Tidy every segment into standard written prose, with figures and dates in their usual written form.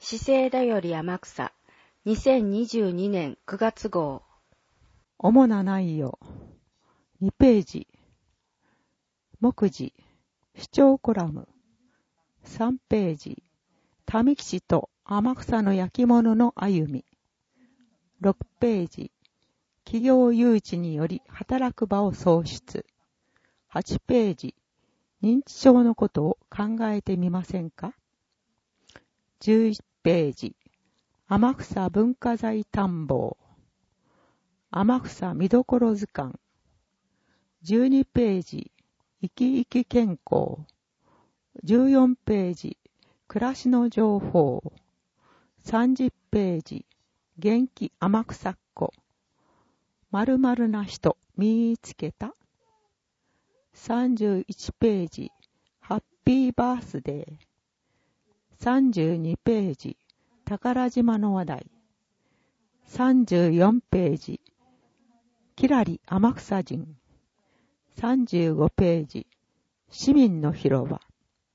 資生だより天草2022年9月号。 主な内容2ページ。目次視聴コラム3ページ。民吉と天草の焼き物の歩み6ページ。企業誘致により働く場を創出8ページ。認知症のことを考えてみませんか11ページ。天草文化財探訪天草見どころ図鑑12ページ。生き生き健康14ページ。暮らしの情報30ページ。元気天草っ子〇〇な人見つけた31ページ。ハッピーバースデー32ページ。宝島の話題34ページ。きらり天草人35ページ。市民の広場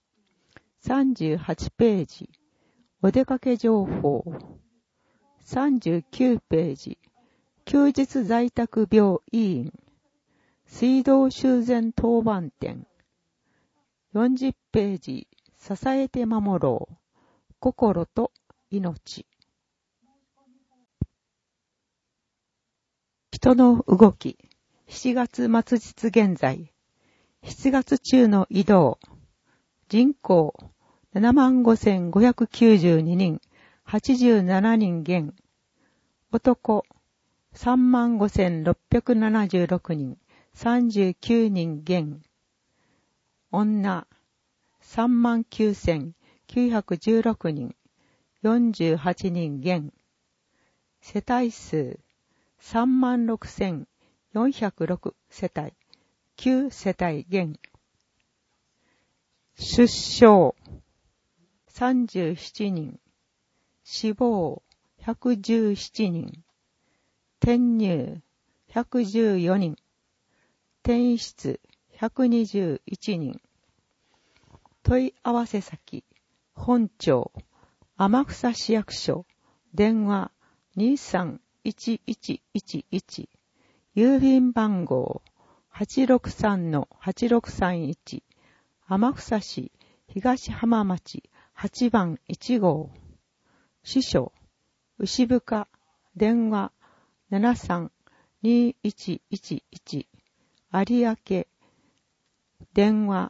38ページ。お出かけ情報39ページ。休日在宅病院水道修繕当番店40ページ。支えて守ろう心と命人の動き7月末日現在7月中の移動人口 75,592 人87人減男 35,676 人39人減女 39,916 人48人減世帯数 36,406 世帯9世帯減出生37人死亡117人転入114人転出121人問い合わせ先本庁天草市役所電話 231111 郵便番号 863-8631 天草市東浜町8番1号支所牛深電話 732111 有明電話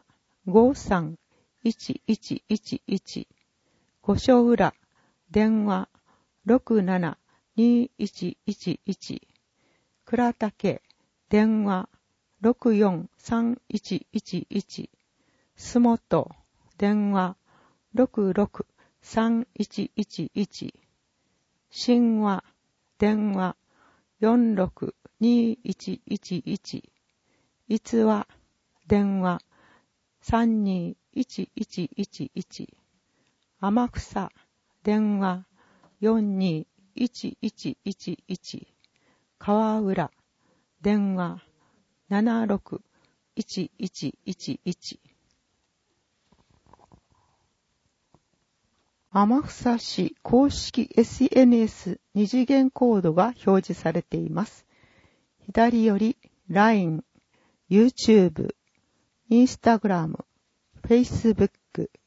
531111 御所浦電話 672111 倉岳電話 643111 洲本電話 663111 神話電話 462111 逸話電話 321111 天草電話 421111 川浦電話 761111 天草市公式 SNS 二次元コードが表示されています。左より LINE、YouTube、Instagram、Facebook、